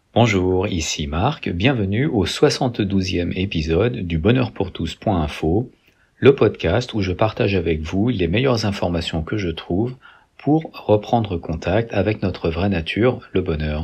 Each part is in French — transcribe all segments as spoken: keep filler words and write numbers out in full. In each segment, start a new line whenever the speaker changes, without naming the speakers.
Bonjour, ici Marc, bienvenue au soixante-douzième épisode du bonheur pour tous point info, le podcast où je partage avec vous les meilleures informations que je trouve pour reprendre contact avec notre vraie nature, le bonheur.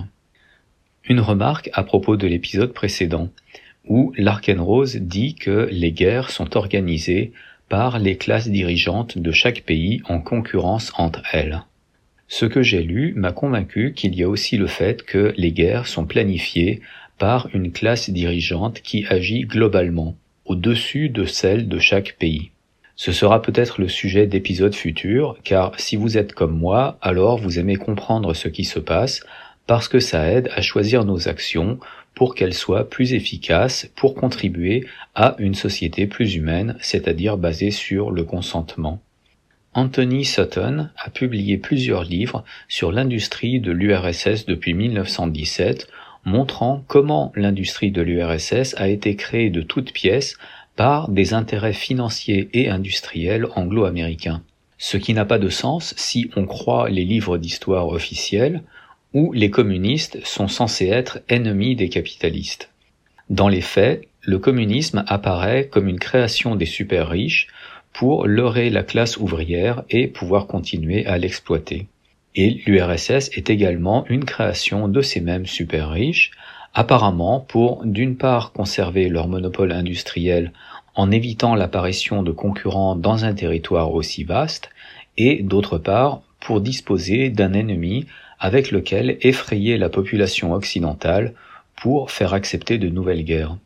Une remarque à propos de l'épisode précédent, où L'Arkenrose dit que les guerres sont organisées par les classes dirigeantes de chaque pays en concurrence entre elles. Ce que j'ai lu m'a convaincu qu'il y a aussi le fait que les guerres sont planifiées par une classe dirigeante qui agit globalement, au-dessus de celle de chaque pays. Ce sera peut-être le sujet d'épisodes futurs, car si vous êtes comme moi, alors vous aimez comprendre ce qui se passe, parce que ça aide à choisir nos actions pour qu'elles soient plus efficaces, pour contribuer à une société plus humaine, c'est-à-dire basée sur le consentement. Anthony Sutton a publié plusieurs livres sur l'industrie de l'U R S S depuis mille neuf cent dix-sept, montrant comment l'industrie de l'U R S S a été créée de toutes pièces par des intérêts financiers et industriels anglo-américains. Ce qui n'a pas de sens si on croit les livres d'histoire officiels, où les communistes sont censés être ennemis des capitalistes. Dans les faits, le communisme apparaît comme une création des super riches, pour leurrer la classe ouvrière et pouvoir continuer à l'exploiter. Et l'U R S S est également une création de ces mêmes super riches, apparemment pour d'une part conserver leur monopole industriel en évitant l'apparition de concurrents dans un territoire aussi vaste, et d'autre part pour disposer d'un ennemi avec lequel effrayer la population occidentale pour faire accepter de nouvelles guerres.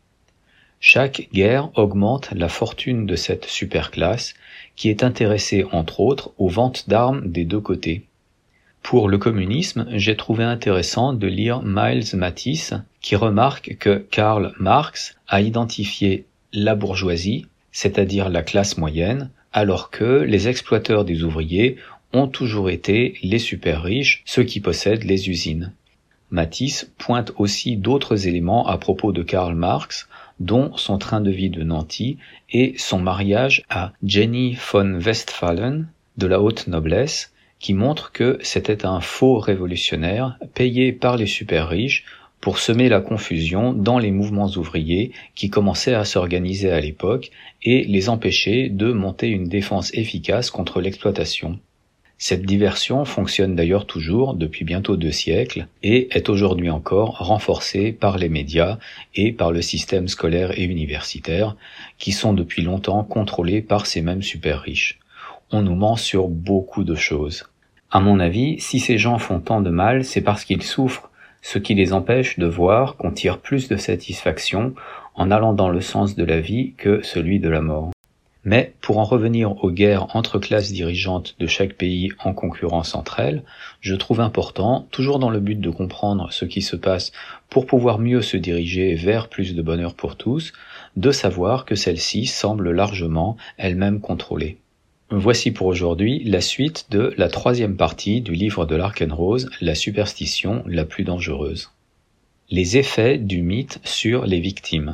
Chaque guerre augmente la fortune de cette superclasse qui est intéressée entre autres aux ventes d'armes des deux côtés. Pour le communisme, j'ai trouvé intéressant de lire Miles Matisse qui remarque que Karl Marx a identifié la bourgeoisie, c'est-à-dire la classe moyenne, alors que les exploiteurs des ouvriers ont toujours été les super riches, ceux qui possèdent les usines. Matisse pointe aussi d'autres éléments à propos de Karl Marx, dont son train de vie de nanti et son mariage à Jenny von Westphalen de la haute noblesse, qui montre que c'était un faux révolutionnaire payé par les super riches pour semer la confusion dans les mouvements ouvriers qui commençaient à s'organiser à l'époque et les empêcher de monter une défense efficace contre l'exploitation. Cette diversion fonctionne d'ailleurs toujours depuis bientôt deux siècles et est aujourd'hui encore renforcée par les médias et par le système scolaire et universitaire qui sont depuis longtemps contrôlés par ces mêmes super riches. On nous ment sur beaucoup de choses. À mon avis, si ces gens font tant de mal, c'est parce qu'ils souffrent, ce qui les empêche de voir qu'on tire plus de satisfaction en allant dans le sens de la vie que celui de la mort. Mais pour en revenir aux guerres entre classes dirigeantes de chaque pays en concurrence entre elles, je trouve important, toujours dans le but de comprendre ce qui se passe pour pouvoir mieux se diriger vers plus de bonheur pour tous, de savoir que celle-ci semble largement elle-même contrôlée. Voici pour aujourd'hui la suite de la troisième partie du livre de L'Arkenrose, la superstition la plus dangereuse. Les effets du mythe sur les victimes.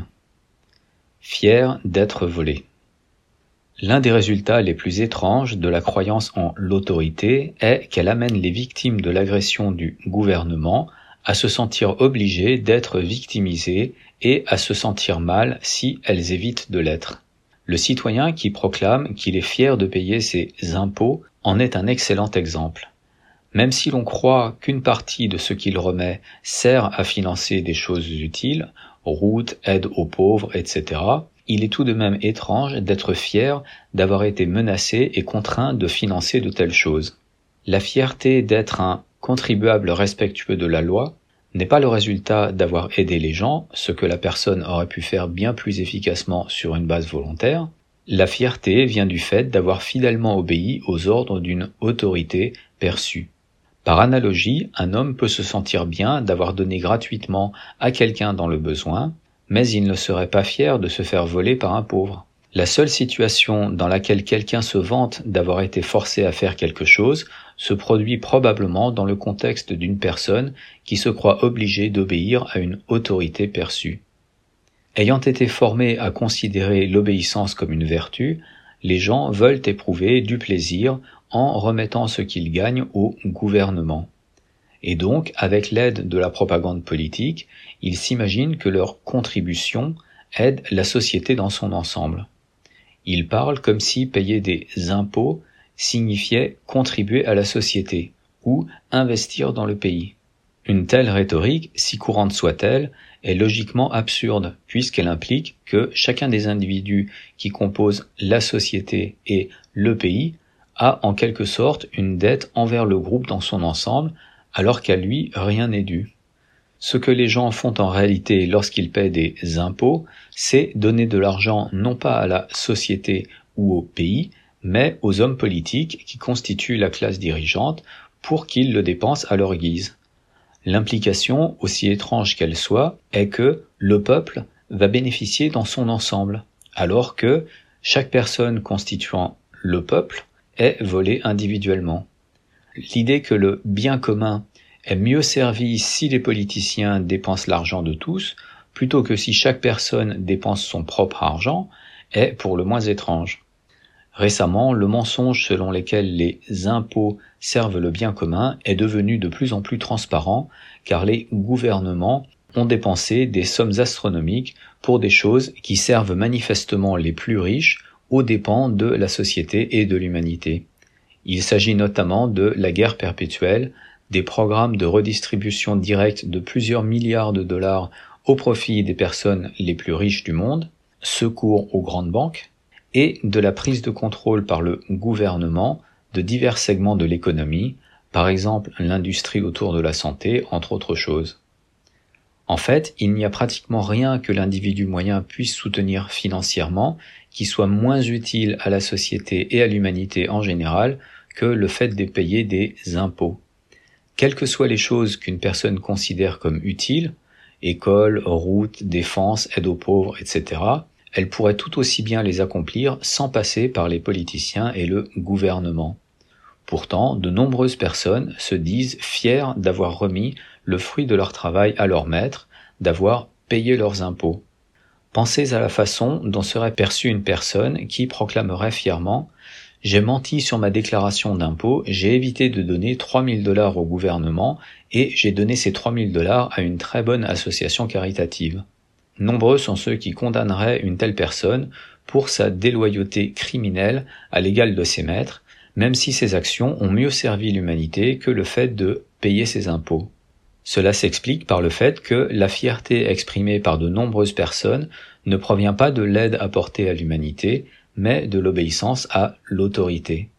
Fier d'être volé. L'un des résultats les plus étranges de la croyance en l'autorité est qu'elle amène les victimes de l'agression du gouvernement à se sentir obligées d'être victimisées et à se sentir mal si elles évitent de l'être. Le citoyen qui proclame qu'il est fier de payer ses impôts en est un excellent exemple. Même si l'on croit qu'une partie de ce qu'il remet sert à financer des choses utiles, routes, aide aux pauvres, et cetera, il est tout de même étrange d'être fier d'avoir été menacé et contraint de financer de telles choses. La fierté d'être un contribuable respectueux de la loi n'est pas le résultat d'avoir aidé les gens, ce que la personne aurait pu faire bien plus efficacement sur une base volontaire. La fierté vient du fait d'avoir fidèlement obéi aux ordres d'une autorité perçue. Par analogie, un homme peut se sentir bien d'avoir donné gratuitement à quelqu'un dans le besoin, mais il ne serait pas fier de se faire voler par un pauvre. La seule situation dans laquelle quelqu'un se vante d'avoir été forcé à faire quelque chose se produit probablement dans le contexte d'une personne qui se croit obligée d'obéir à une autorité perçue. Ayant été formés à considérer l'obéissance comme une vertu, les gens veulent éprouver du plaisir en remettant ce qu'ils gagnent au gouvernement. Et donc, avec l'aide de la propagande politique, ils s'imaginent que leur contribution aide la société dans son ensemble. Ils parlent comme si payer des impôts signifiait contribuer à la société ou investir dans le pays. Une telle rhétorique, si courante soit-elle, est logiquement absurde puisqu'elle implique que chacun des individus qui composent la société et le pays a en quelque sorte une dette envers le groupe dans son ensemble, alors qu'à lui rien n'est dû. Ce que les gens font en réalité lorsqu'ils paient des impôts, c'est donner de l'argent non pas à la société ou au pays, mais aux hommes politiques qui constituent la classe dirigeante pour qu'ils le dépensent à leur guise. L'implication, aussi étrange qu'elle soit, est que le peuple va bénéficier dans son ensemble, alors que chaque personne constituant le peuple est volée individuellement. L'idée que le bien commun est mieux servi si les politiciens dépensent l'argent de tous, plutôt que si chaque personne dépense son propre argent, est pour le moins étrange. Récemment, le mensonge selon lequel les impôts servent le bien commun est devenu de plus en plus transparent, car les gouvernements ont dépensé des sommes astronomiques pour des choses qui servent manifestement les plus riches aux dépens de la société et de l'humanité. Il s'agit notamment de la guerre perpétuelle, des programmes de redistribution directe de plusieurs milliards de dollars au profit des personnes les plus riches du monde, secours aux grandes banques, et de la prise de contrôle par le gouvernement de divers segments de l'économie, par exemple l'industrie autour de la santé, entre autres choses. En fait, il n'y a pratiquement rien que l'individu moyen puisse soutenir financièrement qui soit moins utile à la société et à l'humanité en général que le fait de payer des impôts. Quelles que soient les choses qu'une personne considère comme utiles, école, route, défense, aide aux pauvres, et cetera, elle pourrait tout aussi bien les accomplir sans passer par les politiciens et le gouvernement. Pourtant, de nombreuses personnes se disent fières d'avoir remis le fruit de leur travail à leur maître, d'avoir payé leurs impôts. Pensez à la façon dont serait perçue une personne qui proclamerait fièrement « J'ai menti sur ma déclaration d'impôt, j'ai évité de donner trois mille dollars au gouvernement et j'ai donné ces trois mille dollars à une très bonne association caritative. » Nombreux sont ceux qui condamneraient une telle personne pour sa déloyauté criminelle à l'égal de ses maîtres, même si ses actions ont mieux servi l'humanité que le fait de payer ses impôts. Cela s'explique par le fait que la fierté exprimée par de nombreuses personnes ne provient pas de l'aide apportée à l'humanité, mais de l'obéissance à l'autorité.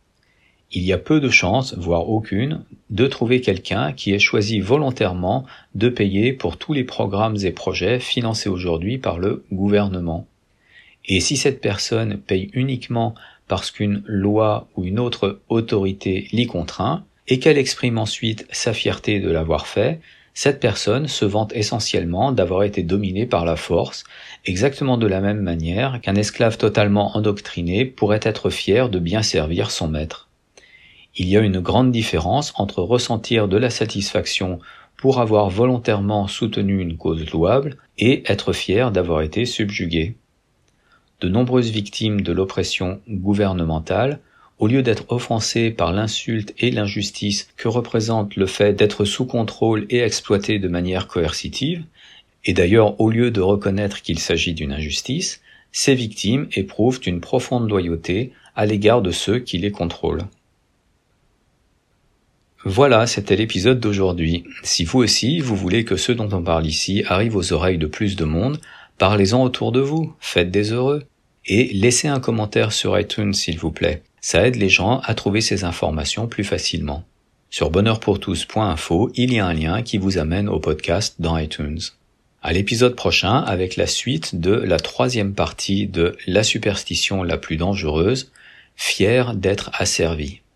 Il y a peu de chances, voire aucune, de trouver quelqu'un qui ait choisi volontairement de payer pour tous les programmes et projets financés aujourd'hui par le gouvernement. Et si cette personne paye uniquement parce qu'une loi ou une autre autorité l'y contraint, et qu'elle exprime ensuite sa fierté de l'avoir fait, cette personne se vante essentiellement d'avoir été dominée par la force, exactement de la même manière qu'un esclave totalement endoctriné pourrait être fier de bien servir son maître. Il y a une grande différence entre ressentir de la satisfaction pour avoir volontairement soutenu une cause louable et être fier d'avoir été subjugué. De nombreuses victimes de l'oppression gouvernementale, au lieu d'être offensées par l'insulte et l'injustice que représente le fait d'être sous contrôle et exploité de manière coercitive, et d'ailleurs au lieu de reconnaître qu'il s'agit d'une injustice, ces victimes éprouvent une profonde loyauté à l'égard de ceux qui les contrôlent. Voilà, c'était l'épisode d'aujourd'hui. Si vous aussi, vous voulez que ce dont on parle ici arrive aux oreilles de plus de monde, parlez-en autour de vous, faites des heureux. Et laissez un commentaire sur iTunes s'il vous plaît. Ça aide les gens à trouver ces informations plus facilement. Sur bonheur pour tous point info, il y a un lien qui vous amène au podcast dans iTunes. À l'épisode prochain avec la suite de la troisième partie de La superstition la plus dangereuse, fier d'être asservi.